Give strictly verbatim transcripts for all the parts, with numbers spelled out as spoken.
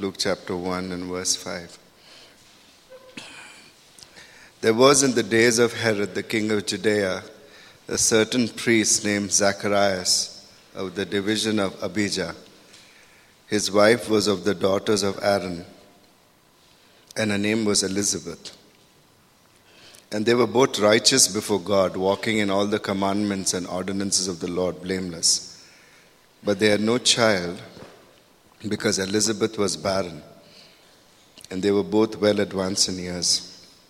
Luke chapter one and verse five. There was in the days of Herod, the king of Judea, a certain priest named Zacharias of the division of Abijah. His wife was of the daughters of Aaron, and her name was Elizabeth. And they were both righteous before God, walking in all the commandments and ordinances of the Lord blameless. But they had no child, because Elizabeth was barren, and they were both well advanced in years.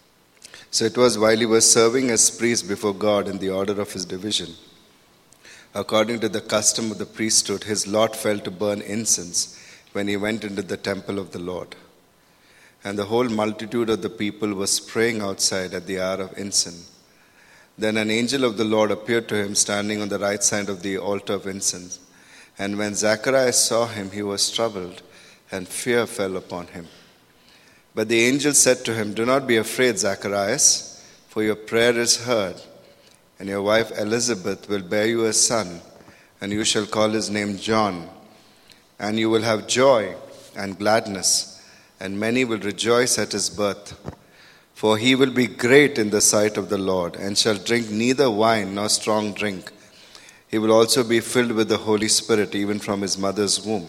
So it was while he was serving as priest before God in the order of his division. According to the custom of the priesthood, his lot fell to burn incense when he went into the temple of the Lord. And the whole multitude of the people was praying outside at the hour of incense. Then an angel of the Lord appeared to him standing on the right side of the altar of incense. And when Zacharias saw him, he was troubled, and fear fell upon him. But the angel said to him, "Do not be afraid, Zacharias, for your prayer is heard, and your wife Elizabeth will bear you a son, and you shall call his name John. And you will have joy and gladness, and many will rejoice at his birth. For he will be great in the sight of the Lord, and shall drink neither wine nor strong drink. He will also be filled with the Holy Spirit, even from his mother's womb.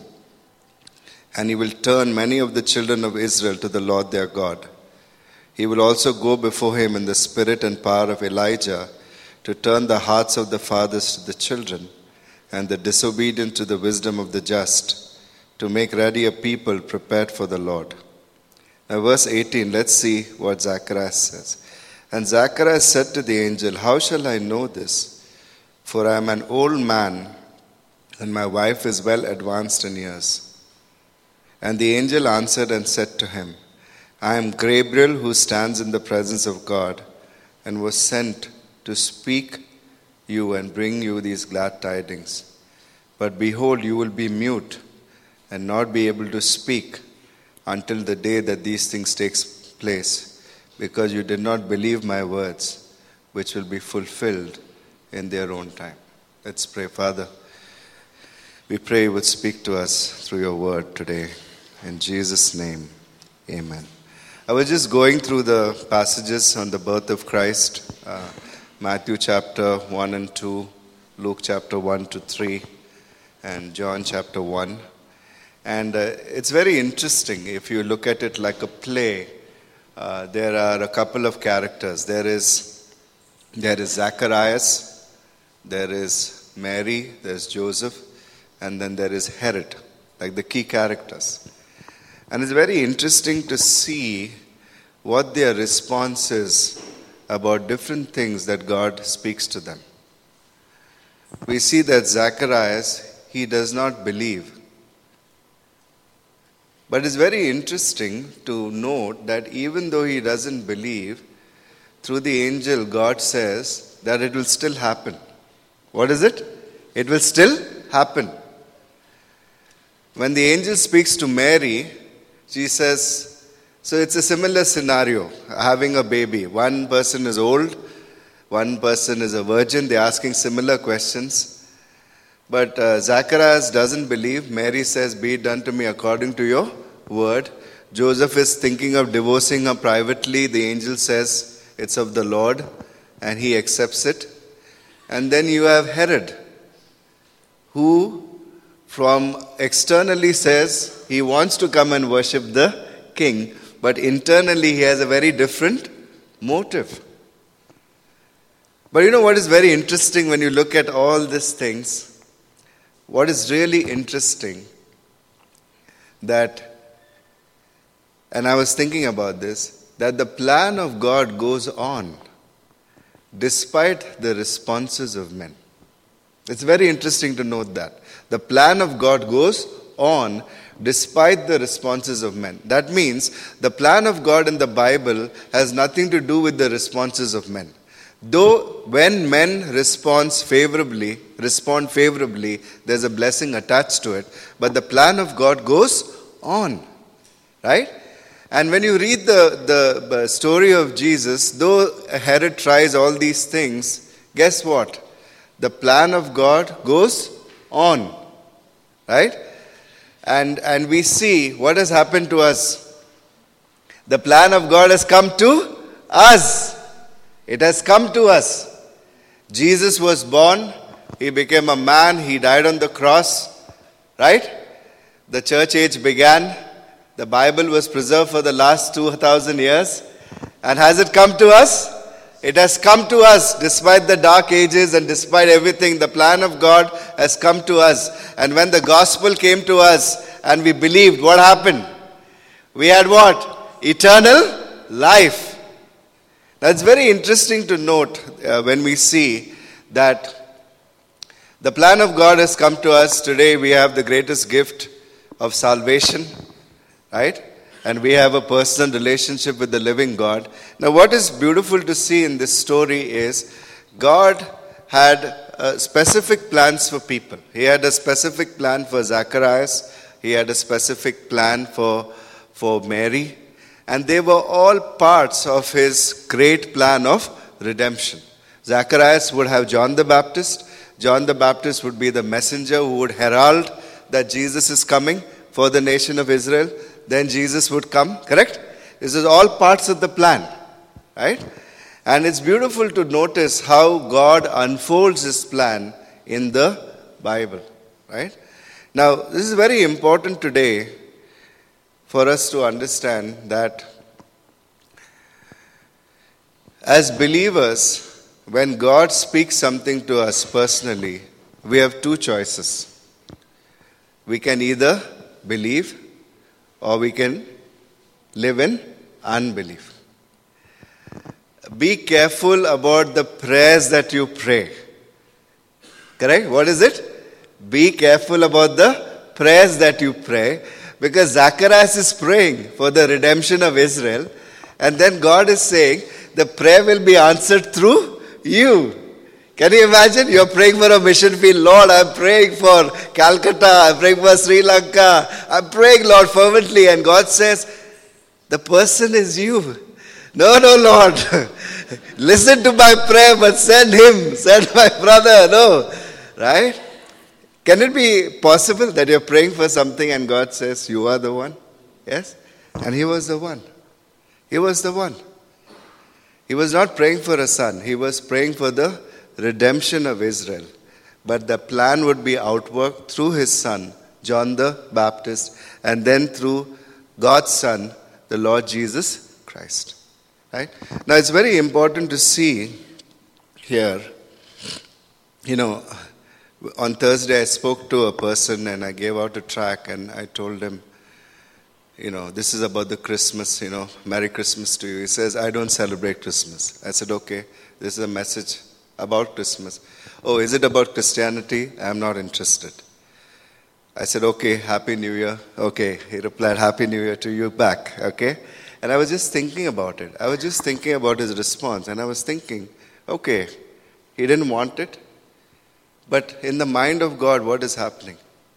And he will turn many of the children of Israel to the Lord their God. He will also go before him in the spirit and power of Elijah, to turn the hearts of the fathers to the children, and the disobedient to the wisdom of the just, to make ready a people prepared for the Lord." Now verse eighteen, let's see what Zacharias says. And Zacharias said to the angel, "How shall I know this? For I am an old man, and my wife is well advanced in years." And the angel answered and said to him, "I am Gabriel, who stands in the presence of God, and was sent to speak you and bring you these glad tidings. But behold, you will be mute and not be able to speak until the day that these things take place, because you did not believe my words, which will be fulfilled in their own time." Let's pray. Father, we pray you would speak to us through your word today. In Jesus' name, amen. I was just going through the passages on the birth of Christ, uh, Matthew chapter one and two, Luke chapter one to three, and John chapter one. And uh, it's very interesting if you look at it like a play. Uh, there are a couple of characters. There is, there is Zacharias, there is Mary, there's Joseph, and then there is Herod, like the key characters. And it's very interesting to see what their response is about different things that God speaks to them. We see that Zacharias, he does not believe. But it's very interesting to note that even though he doesn't believe, through the angel, God says that it will still happen. What is it? It will still happen. When the angel speaks to Mary, she says, so it's a similar scenario, having a baby. One person is old, one person is a virgin. They're asking similar questions. But uh, Zacharias doesn't believe. Mary says, "Be it done to me according to your word." Joseph is thinking of divorcing her privately. The angel says, "It's of the Lord," and he accepts it. And then you have Herod, who from externally says he wants to come and worship the king, but internally he has a very different motive. But you know what is very interesting when you look at all these things? What is really interesting that, and I was thinking about this, that the plan of God goes on despite the responses of men. It's very interesting to note that. The plan of God goes on despite the responses of men. That means the plan of God in the Bible has nothing to do with the responses of men. Though when men respond favorably, respond favorably, there's a blessing attached to it. But the plan of God goes on, right? And when you read the, the story of Jesus, though Herod tries all these things, guess what? The plan of God goes on, right? And, and we see what has happened to us. The plan of God has come to us. It has come to us. Jesus was born. He became a man. He died on the cross. Right? The church age began. The Bible was preserved for the last two thousand years. And has it come to us? It has come to us despite the dark ages and despite everything. The plan of God has come to us. And when the gospel came to us and we believed, what happened? We had what? Eternal life. That's very interesting to note uh, when we see that the plan of God has come to us. Today we have the greatest gift of salvation, right? And we have a personal relationship with the living God. Now what is beautiful to see in this story is God had uh, specific plans for people. He had a specific plan for Zacharias. He had a specific plan for, for Mary. And they were all parts of his great plan of redemption. Zacharias would have John the Baptist. John the Baptist would be the messenger who would herald that Jesus is coming for the nation of Israel. Then Jesus would come, correct? This is all parts of the plan, right? And it's beautiful to notice how God unfolds his plan in the Bible, right? Now, this is very important today for us to understand that as believers, when God speaks something to us personally, we have two choices. We can either believe or we can live in unbelief. Be careful about the prayers that you pray. Correct? What is it? Be careful about the prayers that you pray, because Zacharias is praying for the redemption of Israel, and then God is saying the prayer will be answered through you. Can you imagine? You're praying for a mission field. Lord, I'm praying for Calcutta. I'm praying for Sri Lanka. I'm praying, Lord, fervently. And God says, the person is you. No, no, Lord. Listen to my prayer, but send him. Send my brother. No. Right? Can it be possible that you're praying for something and God says, you are the one? Yes? And he was the one. He was the one. He was not praying for a son. He was praying for the redemption of Israel. But the plan would be outworked through his son, John the Baptist, and then through God's son, the Lord Jesus Christ. Right? Now it's very important to see here, you know, on Thursday I spoke to a person and I gave out a tract and I told him, you know, this is about the Christmas, you know, Merry Christmas to you. He says, I don't celebrate Christmas. I said, okay, this is a message about Christmas. Oh, is it about Christianity? I'm not interested. I said, okay, Happy New Year. Okay, he replied, Happy New Year to you back, okay? And I was just thinking about it. I was just thinking about his response. And I was thinking, okay, he didn't want it. But in the mind of God, what is happening?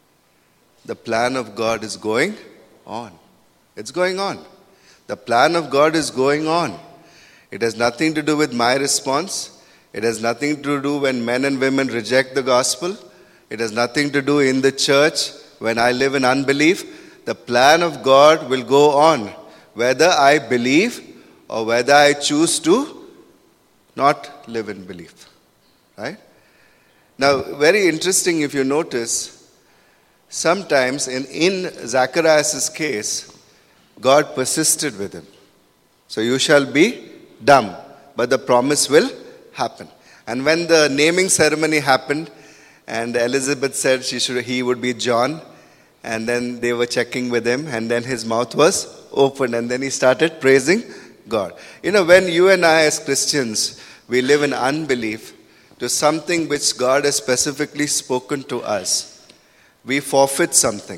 The plan of God is going on. It's going on. The plan of God is going on. It has nothing to do with my response. It has nothing to do when men and women reject the gospel. It has nothing to do in the church when I live in unbelief. The plan of God will go on, whether I believe or whether I choose to not live in belief. Right? Now, very interesting if you notice, sometimes in, in Zacharias' case, God persisted with him. So you shall be dumb, but the promise will happen. And when the naming ceremony happened, and Elizabeth said she should, he would be John, and then they were checking with him, and then his mouth was opened, and then he started praising God. You know, when you and I as Christians, we live in unbelief to something which God has specifically spoken to us, we forfeit something.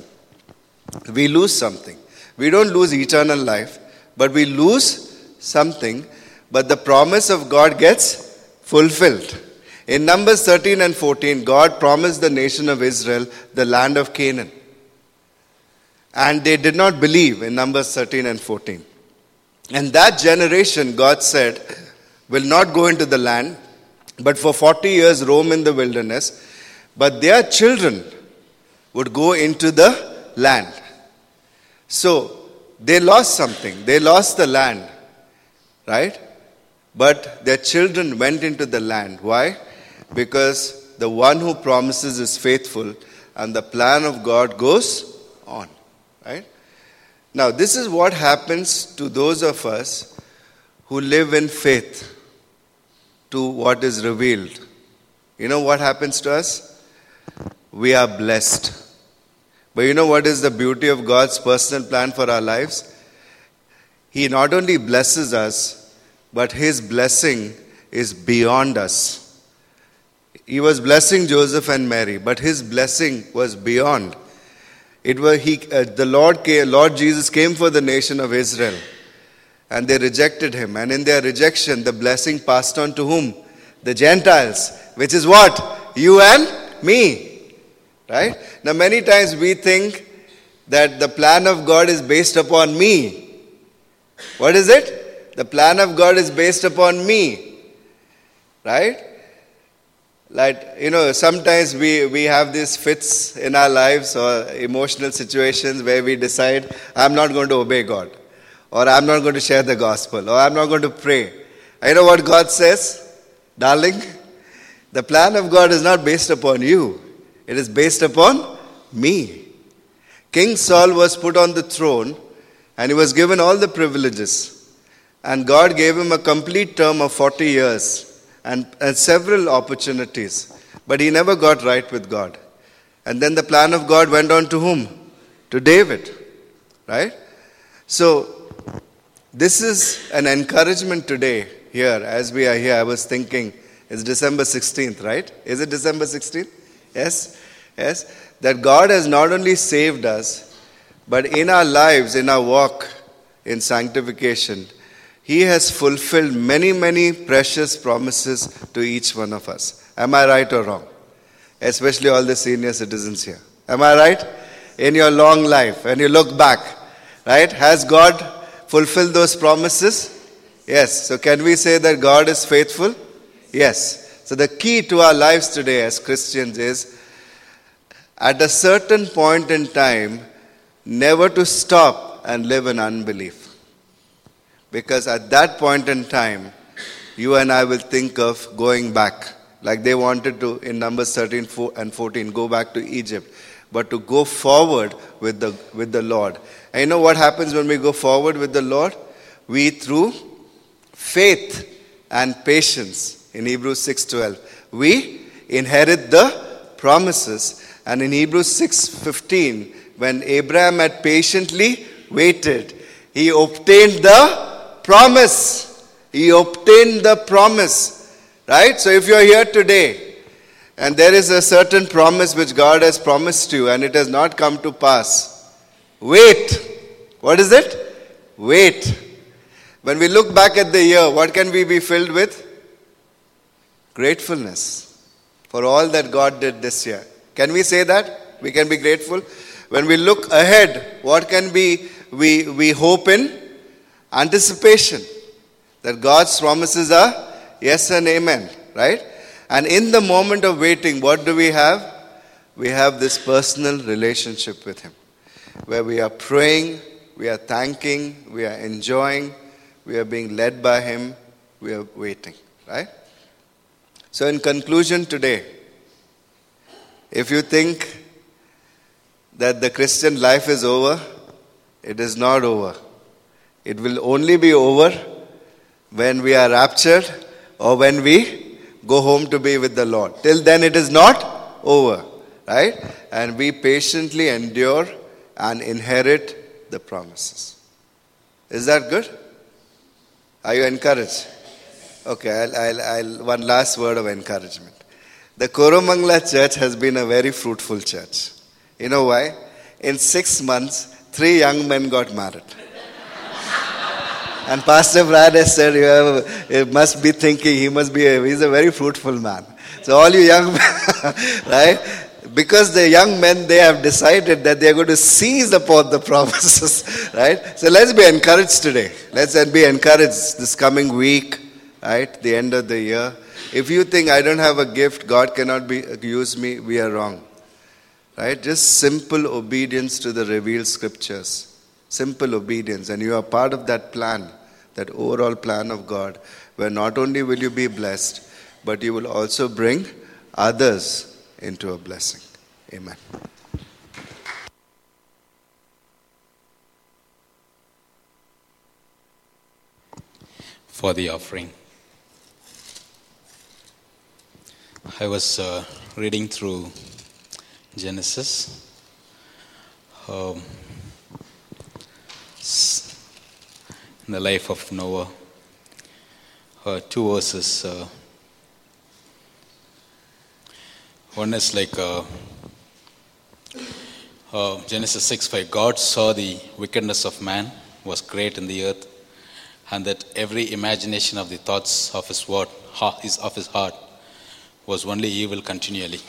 We lose something. We don't lose eternal life, but we lose something, but the promise of God gets fulfilled. In Numbers thirteen and fourteen, God promised the nation of Israel the land of Canaan. And they did not believe in Numbers thirteen and fourteen. And that generation, God said, will not go into the land, but for forty years roam in the wilderness. But their children would go into the land. So, they lost something. They lost the land, right? But their children went into the land. Why? Because the one who promises is faithful and the plan of God goes on, right? Now, this is what happens to those of us who live in faith to what is revealed. You know what happens to us? We are blessed. But you know what is the beauty of God's personal plan for our lives? He not only blesses us, but His blessing is beyond us. He was blessing Joseph and Mary, but His blessing was beyond. It was he, uh, the Lord, came, Lord Jesus came for the nation of Israel, and they rejected Him. And in their rejection, the blessing passed on to whom? The Gentiles, which is what? You and me. Right? Now, many times we think that the plan of God is based upon me. What is it? The plan of God is based upon me. Right? Like, you know, sometimes we, we have these fits in our lives or emotional situations where we decide, I'm not going to obey God. Or I'm not going to share the gospel. Or I'm not going to pray. You know what God says? Darling, the plan of God is not based upon you. It is based upon me. King Saul was put on the throne and he was given all the privileges. And God gave him a complete term of forty years and, and several opportunities. But he never got right with God. And then the plan of God went on to whom? To David. Right? So, this is an encouragement today here as we are here. I was thinking, it's December sixteenth, right? Is it December sixteenth? Yes, yes, that God has not only saved us, but in our lives, in our walk in sanctification, He has fulfilled many, many precious promises to each one of us. Am I right or wrong? Especially all the senior citizens here. Am I right? In your long life, when you look back, right, has God fulfilled those promises? Yes. So can we say that God is faithful? Yes. So the key to our lives today as Christians is, at a certain point in time, never to stop and live in unbelief. Because at that point in time, you and I will think of going back. Like they wanted to, in Numbers thirteen and fourteen, go back to Egypt. But to go forward with the, with the Lord. And you know what happens when we go forward with the Lord? We, through faith and patience, in Hebrews six twelve, we inherit the promises. And in Hebrews six fifteen, when Abraham had patiently waited, he obtained the promise. He obtained the promise. Right? So if you're here today, and there is a certain promise which God has promised you, and it has not come to pass, wait. What is it? Wait. When we look back at the year, what can we be filled with? Gratefulness for all that God did this year. Can we say that? We can be grateful. When we look ahead, what can be we, we hope in? Anticipation. That God's promises are yes and amen. Right? And in the moment of waiting, what do we have? We have this personal relationship with Him. Where we are praying, we are thanking, we are enjoying, we are being led by Him, we are waiting. Right? So in conclusion today, if you think that the Christian life is over, it is not over. It will only be over when we are raptured or when we go home to be with the Lord. Till then it is not over, right? And we patiently endure and inherit the promises. Is that good? Are you encouraged? Okay, I'll, I'll, I'll, one last word of encouragement. The Koramangala church has been a very fruitful church. You know why? In six months, three young men got married. And Pastor Brad has said, you, have, you must be thinking, he must be, a, he's a very fruitful man. So all you young men, right? Because the young men, they have decided that they are going to seize upon the promises, right? So let's be encouraged today. Let's be encouraged this coming week, right? The end of the year. If you think I don't have a gift, God cannot be, use me, we are wrong. Right? Just simple obedience to the revealed scriptures. Simple obedience. And you are part of that plan, that overall plan of God, where not only will you be blessed, but you will also bring others into a blessing. Amen. For the offering. I was uh, reading through Genesis. Um, in the life of Noah. Uh, two verses. Uh, one is like uh, uh, Genesis six five. God saw the wickedness of man was great in the earth, and that every imagination of the thoughts of his word, of his heart, was only evil continually.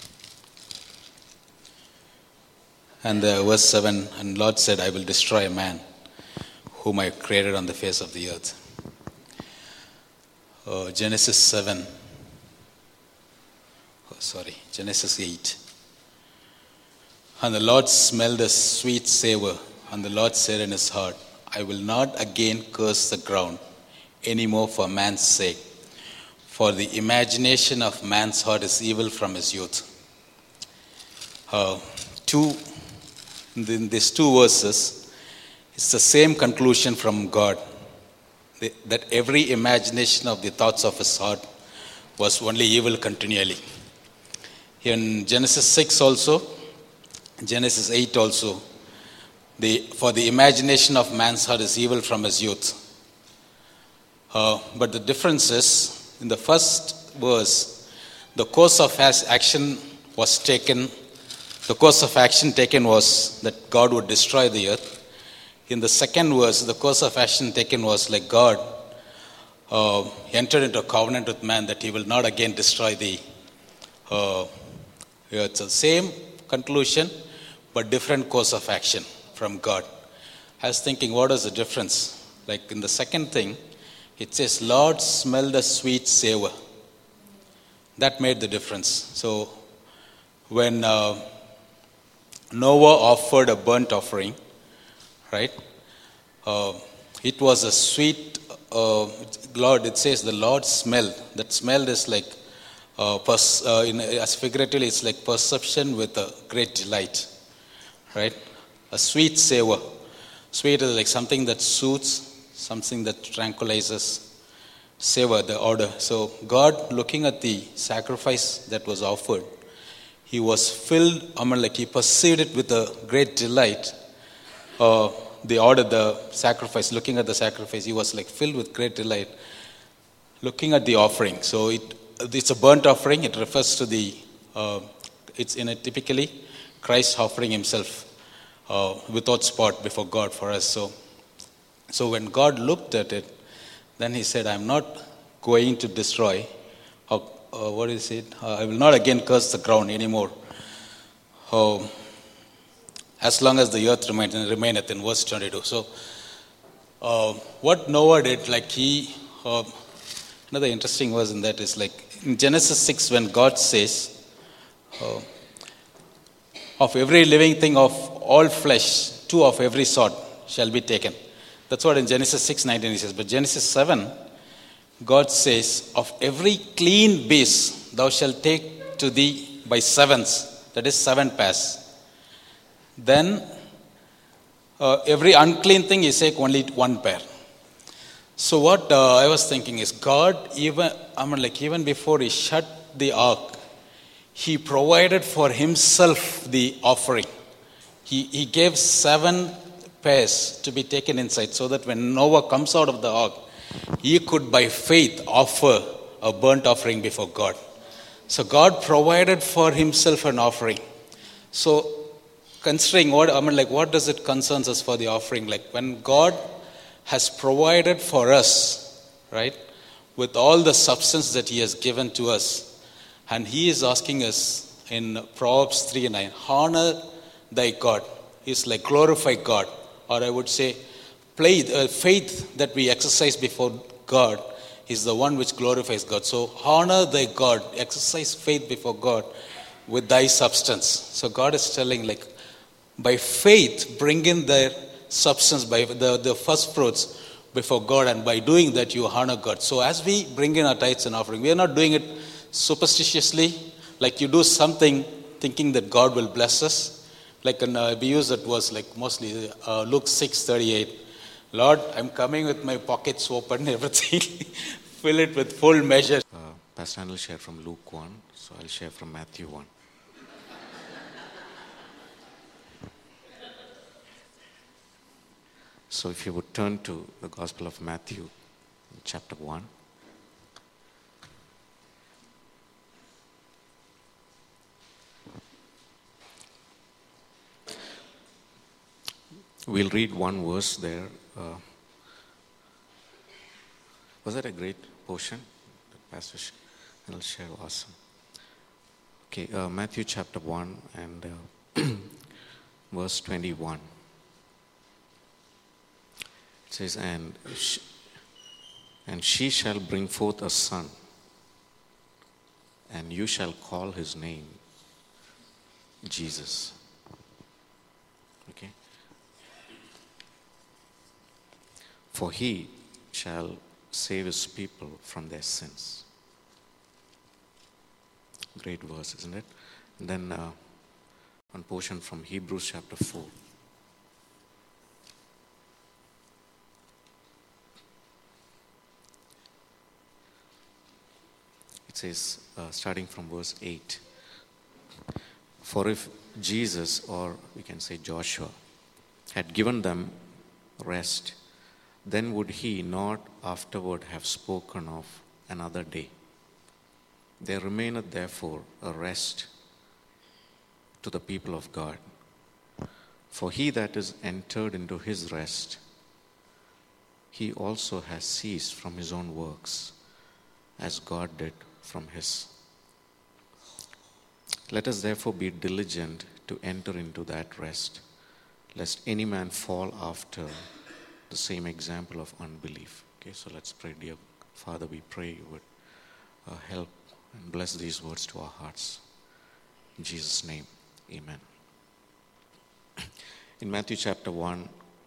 And uh, verse seven, and Lord said, I will destroy man, whom I created on the face of the earth. Uh, Genesis seven, oh, sorry, Genesis eight. And the Lord smelled a sweet savor, and the Lord said in his heart, I will not again curse the ground any more for man's sake, for the imagination of man's heart is evil from his youth. Uh, two, in these two verses, it's the same conclusion from God, that every imagination of the thoughts of his heart was only evil continually. In Genesis six also, Genesis eight also, the, for the imagination of man's heart is evil from his youth. Uh, but the difference is, in the first verse, the course of action was taken, the course of action taken was that God would destroy the earth. In the second verse, the course of action taken was like God uh, entered into a covenant with man that he will not again destroy the uh, earth. So same conclusion, but different course of action from God. I was thinking, what is the difference? Like in the second thing, it says, Lord smelled a sweet savor. That made the difference. So when uh, Noah offered a burnt offering, right? Uh, it was a sweet, uh, Lord, it says the Lord smelled. That smell is like, uh, pers- uh, in, as figuratively, it's like perception with a great delight, right? A sweet savor. Sweet is like something that soothes, something that tranquilizes. Savor, the order. So God, looking at the sacrifice that was offered, he was filled, I mean, like he perceived it with a great delight. Uh, the order, the sacrifice, looking at the sacrifice, he was like filled with great delight. Looking at the offering. So it it's a burnt offering. It refers to the, uh, it's in a typically Christ offering himself uh, without spot before God for us. So, so when God looked at it, then he said, I'm not going to destroy, uh, uh, what is it? Uh, I will not again curse the ground anymore. Uh, as long as the earth remains, and remaineth in verse twenty-two. So, uh, what Noah did, like he, uh, another interesting verse in that is like, in Genesis six, when God says, uh, of every living thing of all flesh, two of every sort shall be taken. That's what in Genesis six nineteen he says. But Genesis seven, God says, of every clean beast thou shalt take to thee by sevens. That is seven pairs. Then uh, every unclean thing he says only one pair. So what uh, I was thinking is God, even I mean like even before he shut the ark, he provided for himself the offering. He he gave seven pairs to be taken inside, so that when Noah comes out of the ark, he could by faith offer a burnt offering before God. So God provided for himself an offering. So considering what I mean, like what does it concerns us for the offering? Like when God has provided for us, right, with all the substance that he has given to us, and he is asking us in Proverbs three and nine, honor thy God. It's like glorify God. Or I would say, play, uh, faith that we exercise before God is the one which glorifies God. So honor thy God, exercise faith before God with thy substance. So God is telling, like, by faith, bring in their substance, by the, the first fruits before God, and by doing that, you honor God. So as we bring in our tithes and offering, we are not doing it superstitiously, like you do something thinking that God will bless us. Like in, uh, we use that verse, like mostly uh, Luke six thirty-eight. Lord, I'm coming with my pockets open, everything. Fill it with full measure. Uh, Pastor Anil will share from Luke one, so I'll share from Matthew one. So if you would turn to the Gospel of Matthew, chapter one. We'll read one verse there. Uh, was that a great portion that Pastor Anil shared? Awesome. Okay, uh, Matthew chapter one and uh, verse twenty-one. It says, and she, and she shall bring forth a son, and you shall call his name Jesus. Okay. For he shall save his people from their sins. Great verse, isn't it? And then uh, one portion from Hebrews chapter four. It says, uh, starting from verse eight, for if Jesus, or we can say Joshua, had given them rest, then would he not afterward have spoken of another day? There remaineth therefore a rest to the people of God. For he that is entered into his rest, he also has ceased from his own works, as God did from his. Let us therefore be diligent to enter into that rest, lest any man fall after the same example of unbelief. Okay, so let's pray. Dear Father, we pray you would uh, help and bless these words to our hearts. In Jesus' name, amen. In Matthew chapter one,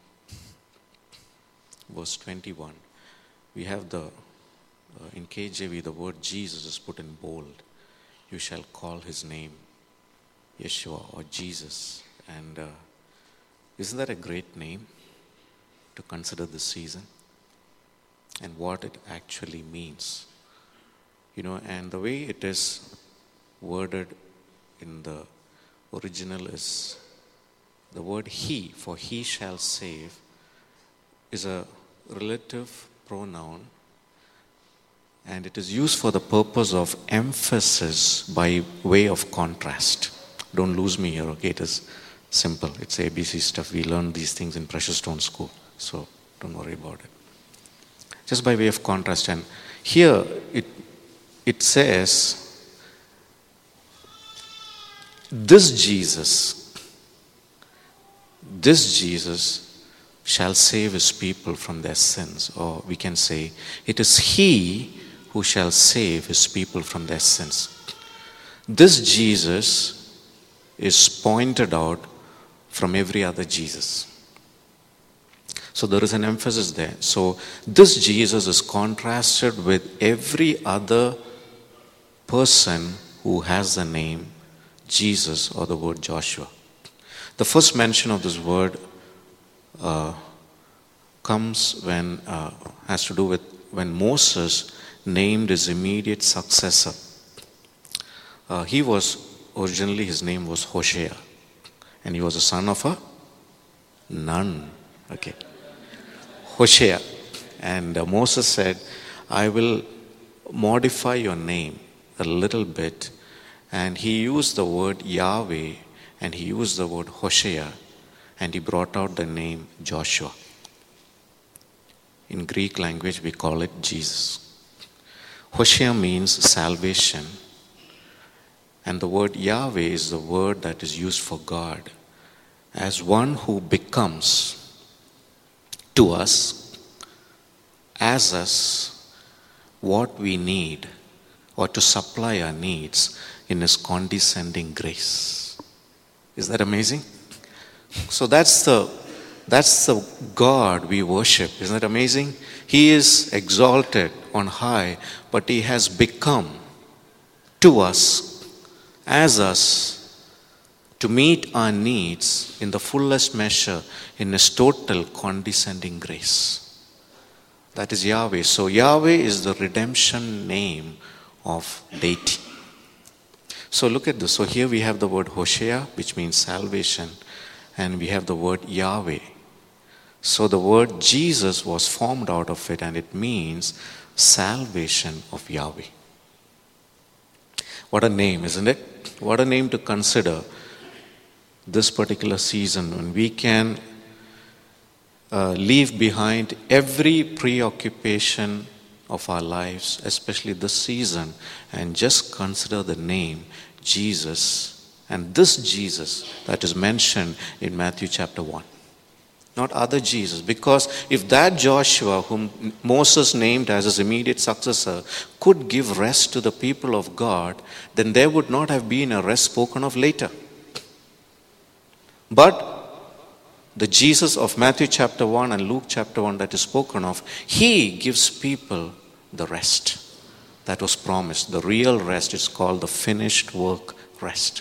verse twenty-one, we have the, uh, in K J V, the word Jesus is put in bold. You shall call his name Yeshua or Jesus. And uh, isn't that a great name to consider this season and what it actually means? You know, and the way it is worded in the original is the word he, for he shall save, is a relative pronoun, and it is used for the purpose of emphasis by way of contrast. Don't lose me here, okay? It is simple. It's A B C stuff. We learned these things in Precious Stone School, so don't worry about it. Just by way of contrast. And here it it says, this Jesus, this Jesus shall save his people from their sins. Or we can say, it is he who shall save his people from their sins. This Jesus is pointed out from every other Jesus. So there is an emphasis there. So this Jesus is contrasted with every other person who has the name Jesus or the word Joshua. The first mention of this word uh, comes when, uh, has to do with when Moses named his immediate successor. Uh, he was, originally his name was Hosea, and he was a son of a nun. Okay. Hosea. And uh, Moses said, I will modify your name a little bit. And he used the word Yahweh and he used the word Hosea, and he brought out the name Joshua. In Greek language we call it Jesus. Hosea means salvation, and the word Yahweh is the word that is used for God as one who becomes to us, as us, what we need, or to supply our needs in his condescending grace. Is that amazing? So that's the that's the God we worship. Isn't that amazing? He is exalted on high, but he has become to us, as us, to meet our needs in the fullest measure in his total condescending grace. That is Yahweh. So Yahweh is the redemption name of deity. So look at this. So here we have the word Hosea, which means salvation, and we have the word Yahweh. So the word Jesus was formed out of it, and it means salvation of Yahweh. What a name, isn't it? What a name to consider this particular season, when we can uh, leave behind every preoccupation of our lives, especially this season, and just consider the name Jesus, and this Jesus that is mentioned in Matthew chapter one. Not other Jesus, because if that Joshua, whom Moses named as his immediate successor, could give rest to the people of God, then there would not have been a rest spoken of later. But the Jesus of Matthew chapter one and Luke chapter one that is spoken of, he gives people the rest that was promised. The real rest is called the finished work rest.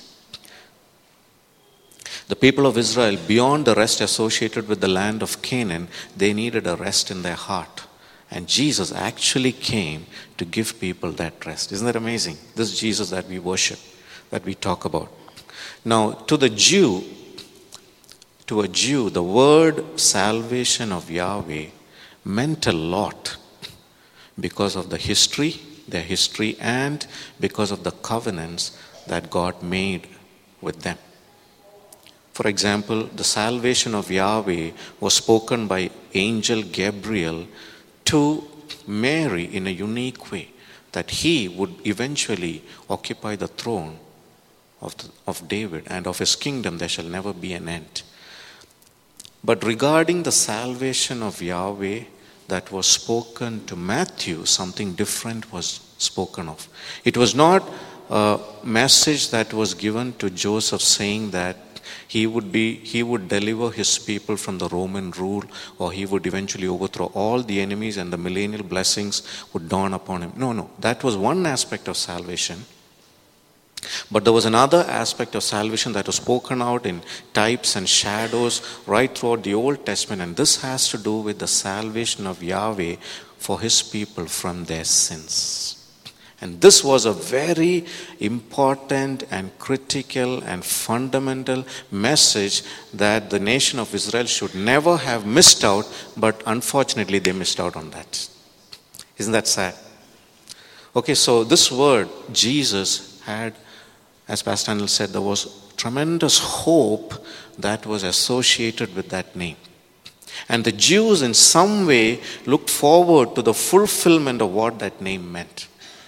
The people of Israel, beyond the rest associated with the land of Canaan, they needed a rest in their heart. And Jesus actually came to give people that rest. Isn't that amazing? This Jesus that we worship, that we talk about. Now, to the Jew, to a Jew, the word salvation of Yahweh meant a lot because of the history, their history, and because of the covenants that God made with them. For example, the salvation of Yahweh was spoken by angel Gabriel to Mary in a unique way, that he would eventually occupy the throne of, the, of David, and of his kingdom there shall never be an end. But regarding the salvation of Yahweh that was spoken to Matthew, something different was spoken of. It was not a message that was given to Joseph saying that He would be, he would deliver his people from the Roman rule, or he would eventually overthrow all the enemies and the millennial blessings would dawn upon him. No, no, that was one aspect of salvation. But there was another aspect of salvation that was spoken out in types and shadows right throughout the Old Testament, and this has to do with the salvation of Yahweh for his people from their sins. And this was a very important and critical and fundamental message that the nation of Israel should never have missed out, but unfortunately they missed out on that. Isn't that sad? Okay, so this word, Jesus, had, as Pastor Daniel said, there was tremendous hope that was associated with that name. And the Jews in some way looked forward to the fulfillment of what that name meant.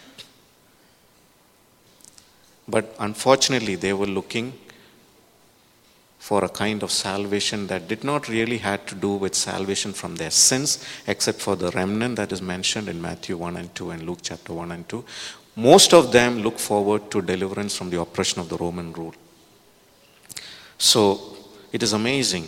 But unfortunately, they were looking for a kind of salvation that did not really have to do with salvation from their sins, except for the remnant that is mentioned in Matthew one and two and Luke chapter one and two. Most of them look forward to deliverance from the oppression of the Roman rule. So, it is amazing.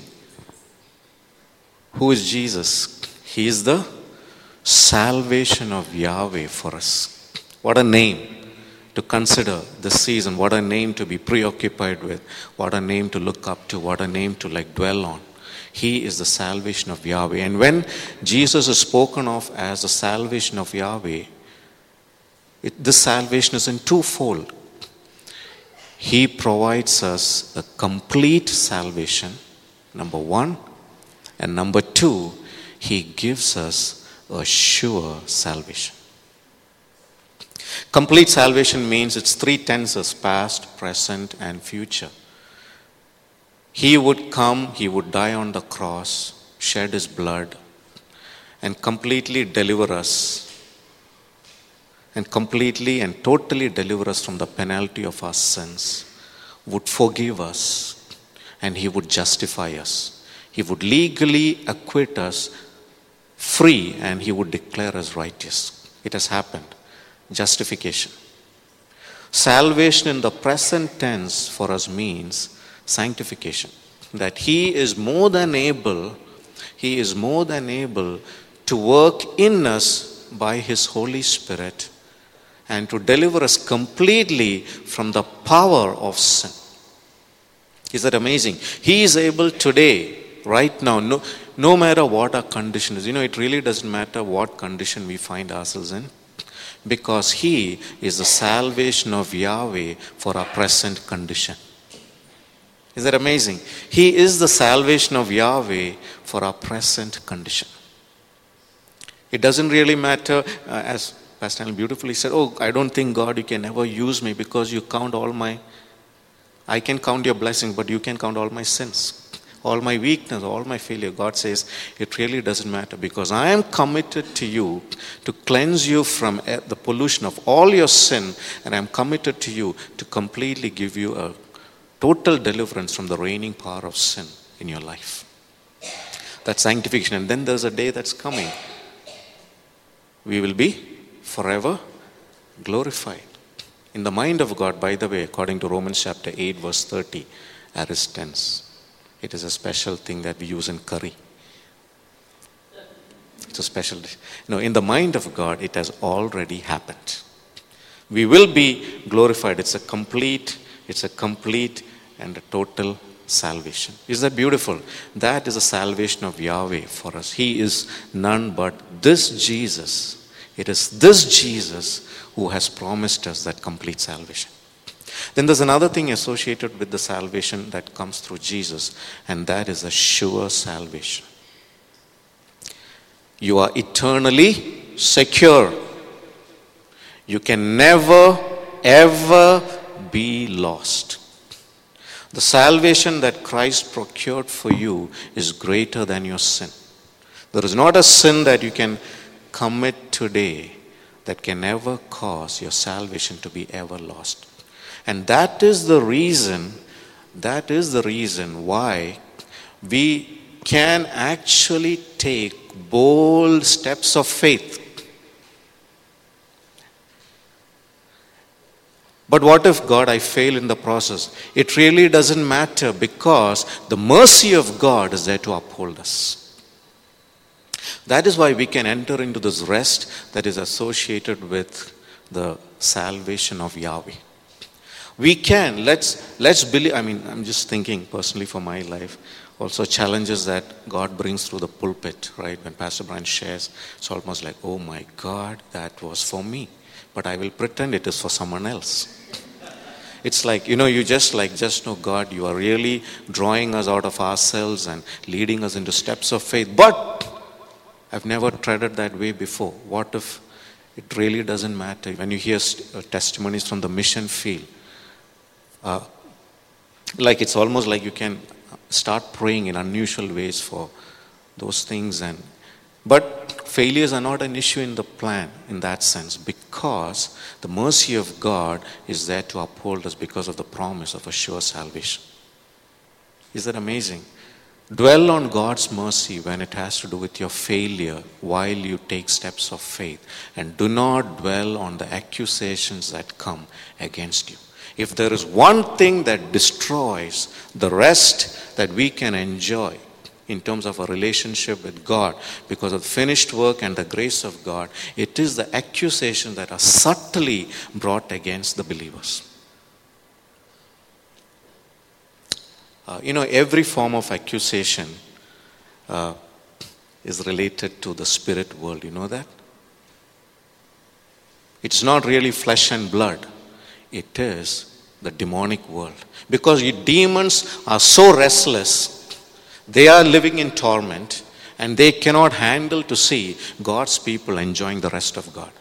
Who is Jesus? He is the salvation of Yahweh for us. What a name to consider this season. What a name to be preoccupied with. What a name to look up to. What a name to like dwell on. He is the salvation of Yahweh. And when Jesus is spoken of as the salvation of Yahweh, it, this salvation is in twofold. He provides us a complete salvation, number one. And number two, he gives us a sure salvation. Complete salvation means it's three tenses: past, present, and future. He would come, he would die on the cross, shed his blood, and completely deliver us, and completely and totally deliver us from the penalty of our sins, would forgive us, and he would justify us. He would legally acquit us free, and he would declare us righteous. It has happened. Justification. Salvation in the present tense for us means sanctification. That He is more than able, He is more than able to work in us by His Holy Spirit and to deliver us completely from the power of sin. Is that amazing? He is able today, right now, no, no matter what our condition is. You know, it really doesn't matter what condition we find ourselves in, because He is the salvation of Yahweh for our present condition. Is that amazing? He is the salvation of Yahweh for our present condition. It doesn't really matter, uh, as Pastor Daniel beautifully said, oh, I don't think, God, you can never use me because you count all my, I can count your blessings, but you can count all my sins, all my weakness, all my failure. God says, it really doesn't matter, because I am committed to you to cleanse you from the pollution of all your sin, and I am committed to you to completely give you a total deliverance from the reigning power of sin in your life. That's sanctification. And then there's a day that's coming. We will be forever glorified. In the mind of God, by the way, according to Romans chapter eight, verse thirty, aorist tense. It is a special thing that we use in curry. It's a special dish. No, in the mind of God, it has already happened. We will be glorified. It's a complete, it's a complete and a total salvation. Is that beautiful? That is the salvation of Yahweh for us. He is none but this Jesus. It is this Jesus who has promised us that complete salvation. Then there's another thing associated with the salvation that comes through Jesus, and that is a sure salvation. You are eternally secure. You can never, ever be lost. The salvation that Christ procured for you is greater than your sin. There is not a sin that you can commit today that can ever cause your salvation to be ever lost. And that is the reason, that is the reason why we can actually take bold steps of faith. But what if, God, I fail in the process? It really doesn't matter, because the mercy of God is there to uphold us. That is why we can enter into this rest that is associated with the salvation of Yahweh. We can, let's let's believe, I mean, I'm just thinking personally for my life, also challenges that God brings through the pulpit, right? When Pastor Brian shares, it's almost like, oh my God, that was for me. But I will pretend it is for someone else. It's like, you know, you just like, just know, God, you are really drawing us out of ourselves and leading us into steps of faith. But I've never treaded that way before. What if it really doesn't matter? When you hear testimonies from the mission field, uh, like it's almost like you can start praying in unusual ways for those things. And but failures are not an issue in the plan in that sense, because the mercy of God is there to uphold us because of the promise of a sure salvation. Is that amazing? Dwell on God's mercy when it has to do with your failure while you take steps of faith, and do not dwell on the accusations that come against you. If there is one thing that destroys the rest that we can enjoy in terms of a relationship with God because of the finished work and the grace of God, it is the accusations that are subtly brought against the believers. Uh, you know, every form of accusation uh, is related to the spirit world. You know that? It's not really flesh and blood. It is the demonic world. Because you demons are so restless. They are living in torment, and they cannot handle to see God's people enjoying the rest of God.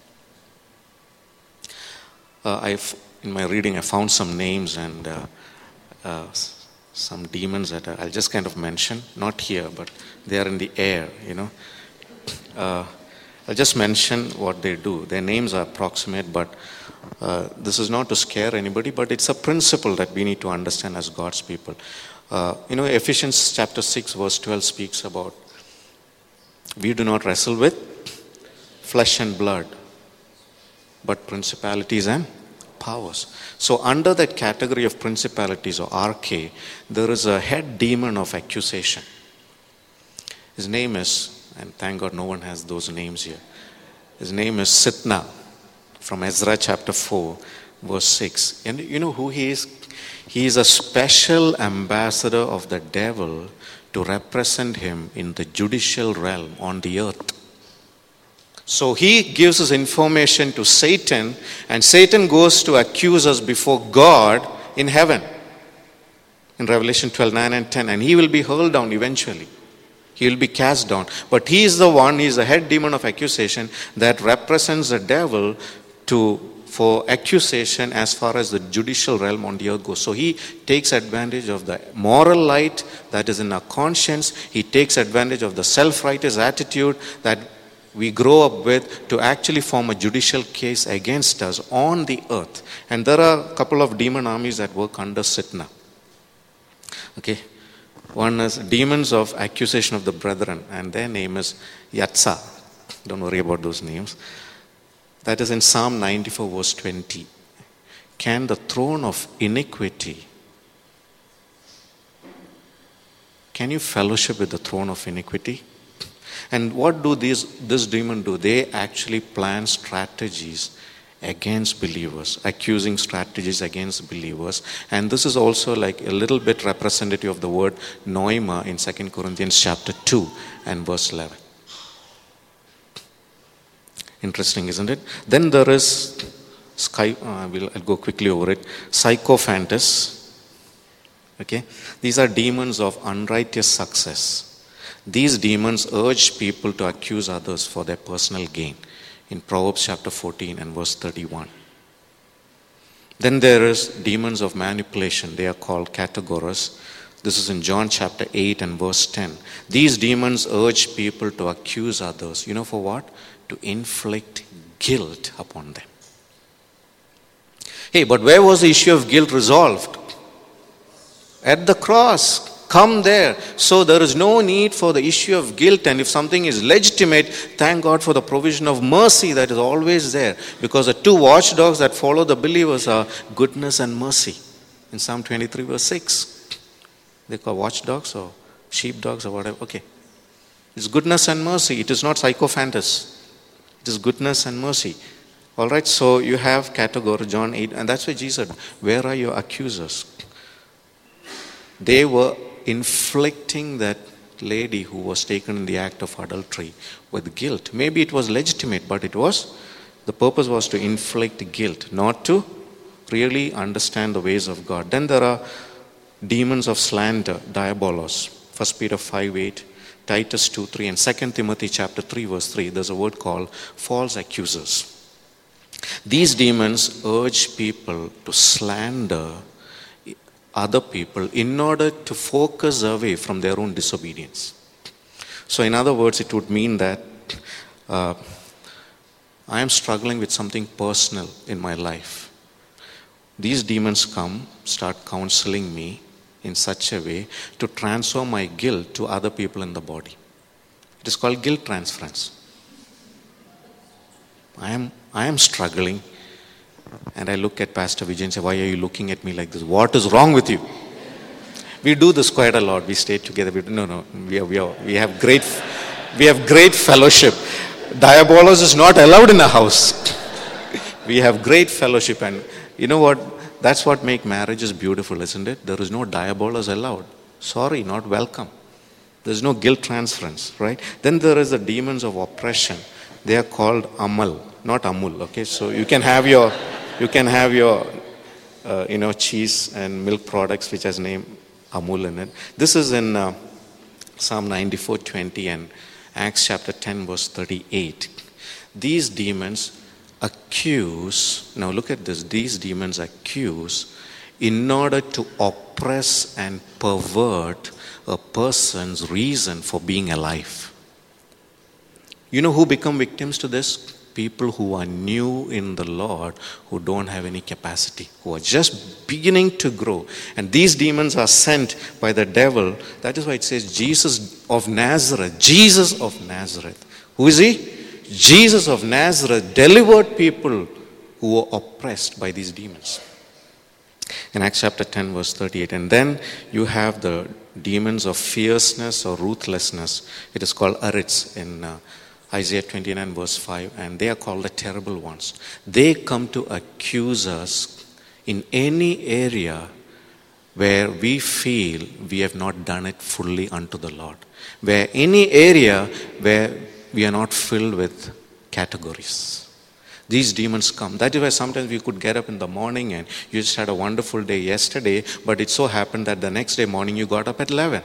Uh, I've, in my reading, I found some names and uh, uh, some demons that I'll just kind of mention. Not here, but they are in the air, you know. Uh, I'll just mention what they do. Their names are approximate, but uh, this is not to scare anybody, but it's a principle that we need to understand as God's people. Uh, you know, Ephesians chapter six verse twelve speaks about, we do not wrestle with flesh and blood, but principalities and powers. So under that category of principalities or arche, there is a head demon of accusation. His name is, and thank God no one has those names here. His name is Sitna, from Ezra chapter four, verse six. And you know who he is? He is a special ambassador of the devil to represent him in the judicial realm on the earth. So he gives us information to Satan, and Satan goes to accuse us before God in heaven. In Revelation twelve, nine and ten. And he will be hurled down eventually. He will be cast down. But he is the one, he is the head demon of accusation that represents the devil to for accusation as far as the judicial realm on the earth goes. So he takes advantage of the moral light that is in our conscience. He takes advantage of the self-righteous attitude that we grow up with to actually form a judicial case against us on the earth. And there are a couple of demon armies that work under Sitna. Okay. One is demons of accusation of the brethren, and their name is Yatsa. Don't worry about those names. That is in Psalm ninety-four, verse twenty. Can the throne of iniquity, can you fellowship with the throne of iniquity? And what do these this demon do? They actually plan strategies against believers, accusing strategies against believers. And this is also like a little bit representative of the word noima in Second Corinthians chapter two and verse eleven. Interesting, isn't it? Then there is, sky, uh, we'll, I'll go quickly over it, sycophantous. Okay, these are demons of unrighteous success. These demons urge people to accuse others for their personal gain. In Proverbs chapter fourteen and verse thirty-one. Then there is demons of manipulation. They are called categoros. This is in John chapter eight and verse ten. These demons urge people to accuse others. You know for what? To inflict guilt upon them. Hey, but where was the issue of guilt resolved? At the cross. Come there. So there is no need for the issue of guilt, and if something is legitimate, thank God for the provision of mercy that is always there. Because the two watchdogs that follow the believers are goodness and mercy. In Psalm twenty-three verse six. They call watchdogs or sheepdogs or whatever. Okay. It's goodness and mercy. It is not sycophantous. It is goodness and mercy. Alright, so you have category John eight, and that's why Jesus said, where are your accusers? They were inflicting that lady who was taken in the act of adultery with guilt. Maybe it was legitimate, but it was, the purpose was to inflict guilt, not to really understand the ways of God. Then there are demons of slander, diabolos. First Peter five eight, Titus two three, and Second Timothy chapter three verse three. There's a word called false accusers. These demons urge people to slander other people in order to focus away from their own disobedience. So in other words, it would mean that uh, I am struggling with something personal in my life. These demons come, start counseling me in such a way to transfer my guilt to other people in the body. It is called guilt transference. I am, I am struggling. And I look at Pastor Vijay and say, why are you looking at me like this? What is wrong with you? We do this quite a lot. We stay together. We, no, no. We, are, we, are, we, have great, we have great fellowship. Diabolos is not allowed in a house. We have great fellowship. And you know what? That's what makes marriages beautiful, isn't it? There is no diabolos allowed. Sorry, not welcome. There's no guilt transference, right? Then there is the demons of oppression. They are called Amal, not Amul. Okay, so you can have your, you can have your, uh, you know, cheese and milk products which has name Amul in it. This is in uh, Psalm ninety-four twenty and Acts chapter ten verse thirty-eight. These demons accuse. Now look at this. These demons accuse in order to oppress and pervert a person's reason for being alive. You know who become victims to this? People who are new in the Lord, who don't have any capacity, who are just beginning to grow. And these demons are sent by the devil. That is why it says Jesus of Nazareth. Jesus of Nazareth. Who is he? Jesus of Nazareth delivered people who were oppressed by these demons. In Acts chapter ten, verse thirty-eight. And then you have the demons of fierceness or ruthlessness. It is called Arits in uh, Isaiah twenty-nine, verse five. And they are called the terrible ones. They come to accuse us in any area where we feel we have not done it fully unto the Lord. Where any area where we are not filled with categories. These demons come. That is why sometimes we could get up in the morning and you just had a wonderful day yesterday, but it so happened that the next day morning you got up at eleven.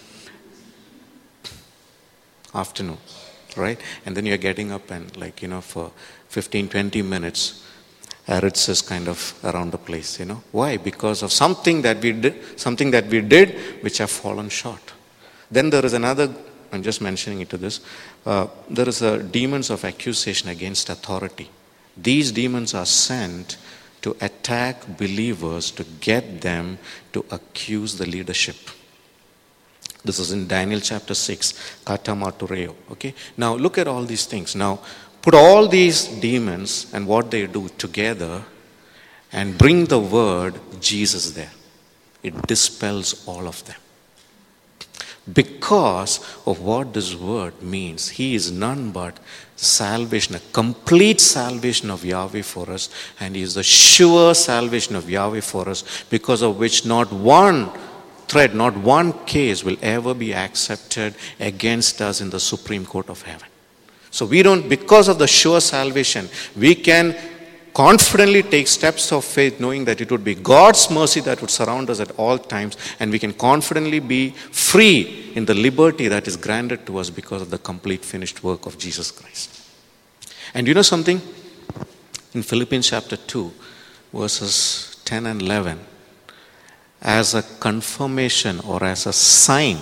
Afternoon, right? And then you're getting up and like, you know, for fifteen, twenty minutes, Arits is kind of around the place, you know. Why? Because of something that we did, something that we did which have fallen short. Then there is another, I'm just mentioning it to this, uh, there is a demons of accusation against authority. These demons are sent to attack believers to get them to accuse the leadership. This is in Daniel chapter six, Katamatureo. Okay? Now look at all these things. Now put all these demons and what they do together and bring the word Jesus there. It dispels all of them. Because of what this word means. He is none but salvation, a complete salvation of Yahweh for us, and He is the sure salvation of Yahweh for us, because of which not one thread, not one case will ever be accepted against us in the Supreme Court of Heaven. So we don't, because of the sure salvation, we can confidently take steps of faith, knowing that it would be God's mercy that would surround us at all times, and we can confidently be free in the liberty that is granted to us because of the complete finished work of Jesus Christ. And you know something? In Philippians chapter two, verses ten and eleven, as a confirmation or as a sign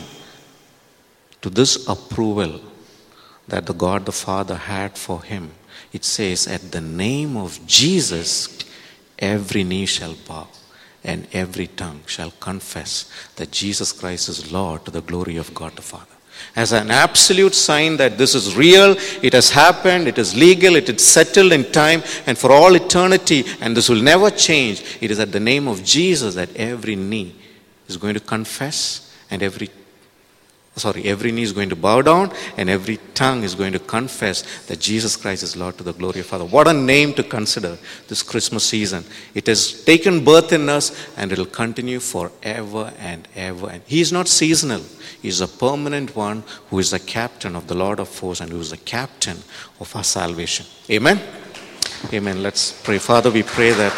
to this approval that the God the Father had for him, it says, at the name of Jesus, every knee shall bow and every tongue shall confess that Jesus Christ is Lord, to the glory of God the Father. As an absolute sign that this is real, it has happened, it is legal, it is settled in time and for all eternity, and this will never change. It is at the name of Jesus that every knee is going to confess and every Sorry, every knee is going to bow down and every tongue is going to confess that Jesus Christ is Lord, to the glory of Father. What a name to consider this Christmas season. It has taken birth in us and it will continue forever and ever. And He is not seasonal. He is a permanent one who is the captain of the Lord of hosts and who is the captain of our salvation. Amen? Amen. Let's pray. Father, we pray that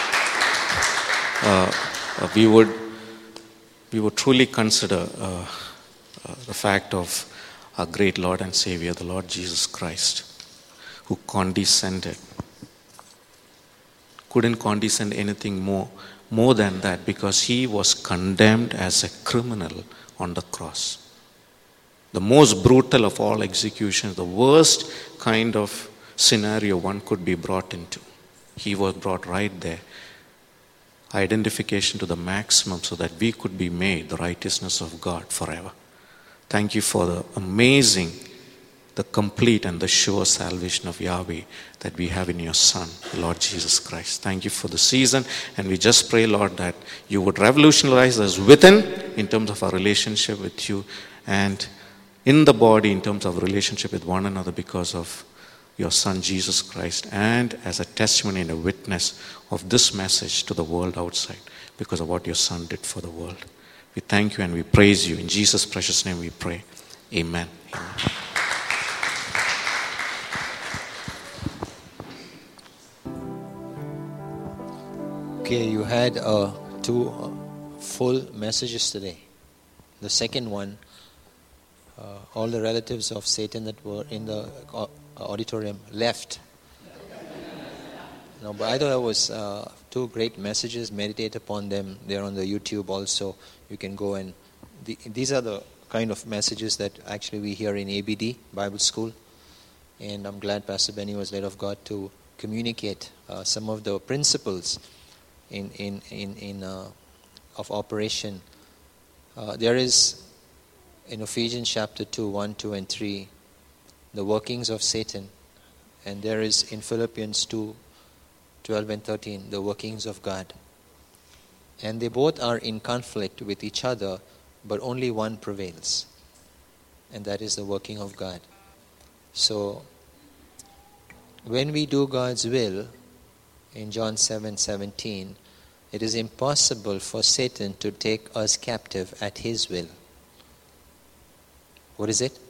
uh, uh, we would we would truly consider uh, Uh, the fact of our great Lord and Savior, the Lord Jesus Christ, who condescended. Couldn't condescend anything more, more than that, because He was condemned as a criminal on the cross. The most brutal of all executions, the worst kind of scenario one could be brought into. He was brought right there. Identification to the maximum so that we could be made the righteousness of God forever. Thank you for the amazing, the complete and the sure salvation of Yahweh that we have in your Son, Lord Jesus Christ. Thank you for the season, and we just pray, Lord, that you would revolutionize us within in terms of our relationship with you, and in the body in terms of relationship with one another because of your Son Jesus Christ, and as a testimony and a witness of this message to the world outside because of what your Son did for the world. We thank you and we praise you. In Jesus' precious name we pray. Amen. Amen. Okay, you had uh, two uh, full messages today. The second one, uh, all the relatives of Satan that were in the uh, auditorium left. No, but I thought it was uh, two great messages. Meditate upon them. They're on the YouTube also. You can go and the, these are the kind of messages that actually we hear in A B D Bible School, and I'm glad Pastor Benny was led of God to communicate uh, some of the principles in in in, in uh, of operation. Uh, there is in Ephesians chapter two, one, two, and three, the workings of Satan, and there is in Philippians two, twelve and thirteen, the workings of God. And they both are in conflict with each other, but only one prevails. And that is the working of God. So, when we do God's will, in John seven seventeen, it is impossible for Satan to take us captive at his will. What is it?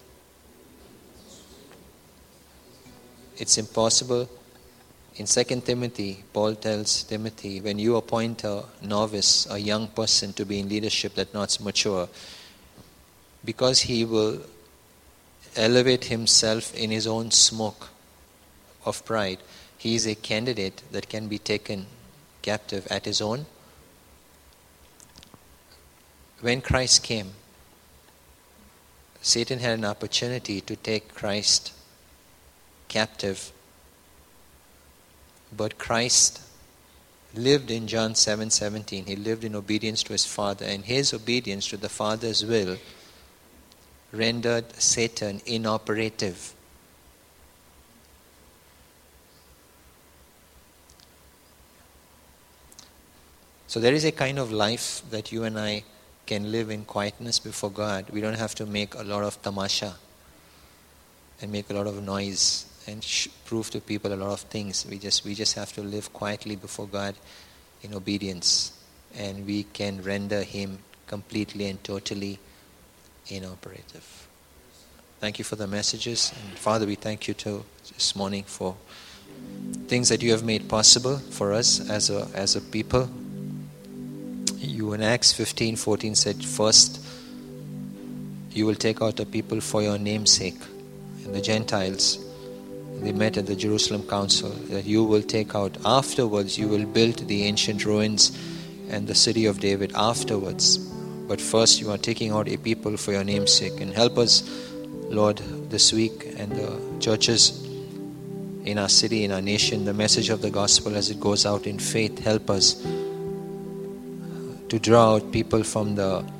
It's impossible. In Second Timothy, Paul tells Timothy, when you appoint a novice, a young person to be in leadership that's not mature, because he will elevate himself in his own smoke of pride, he is a candidate that can be taken captive at his own. When Christ came, Satan had an opportunity to take Christ captive, but Christ lived in John seven seventeen. He lived in obedience to his Father, and his obedience to the Father's will rendered Satan inoperative. So there is a kind of life that you and I can live in quietness before God. We don't have to make a lot of tamasha and make a lot of noise and sh- prove to people a lot of things. We just we just have to live quietly before God in obedience, and we can render him completely and totally inoperative. Thank you for the messages, and Father, we thank you too this morning for things that you have made possible for us as a as a people. You in Acts fifteen fourteen said, first you will take out a people for your name's sake. And the Gentiles, they met at the Jerusalem Council, that you will take out. Afterwards you will build the ancient ruins and the city of David afterwards. But first you are taking out a people for your name's sake. And help us, Lord, this week, and the churches in our city, in our nation, the message of the gospel as it goes out in faith, help us to draw out people from the uh,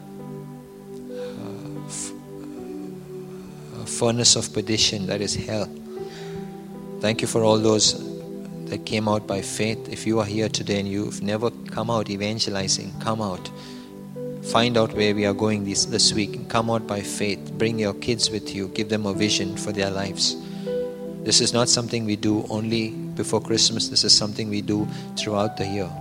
f- uh, furnace of perdition that is hell. Thank you for all those that came out by faith. If you are here today and you've never come out evangelizing, come out. Find out where we are going this, this week. Come out by faith. Bring your kids with you. Give them a vision for their lives. This is not something we do only before Christmas. This is something we do throughout the year.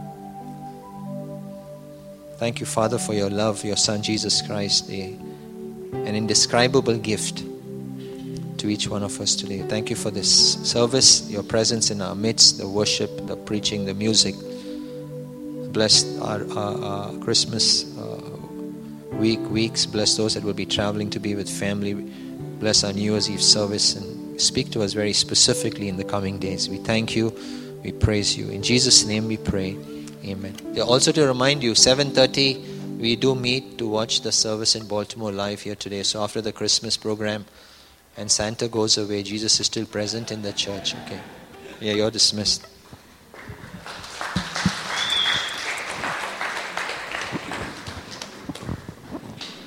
Thank you, Father, for your love, your Son, Jesus Christ, a, an indescribable gift to each one of us today. Thank you for this service, your presence in our midst, the worship, the preaching, the music. Bless our, our, our Christmas uh, week, weeks. Bless those that will be traveling to be with family. Bless our New Year's Eve service and speak to us very specifically in the coming days. We thank you. We praise you. In Jesus' name we pray. Amen. Also to remind you, seven thirty, we do meet to watch the service in Baltimore live here today. So after the Christmas program and Santa goes away, Jesus is still present in the church. Okay. Yeah, you're dismissed.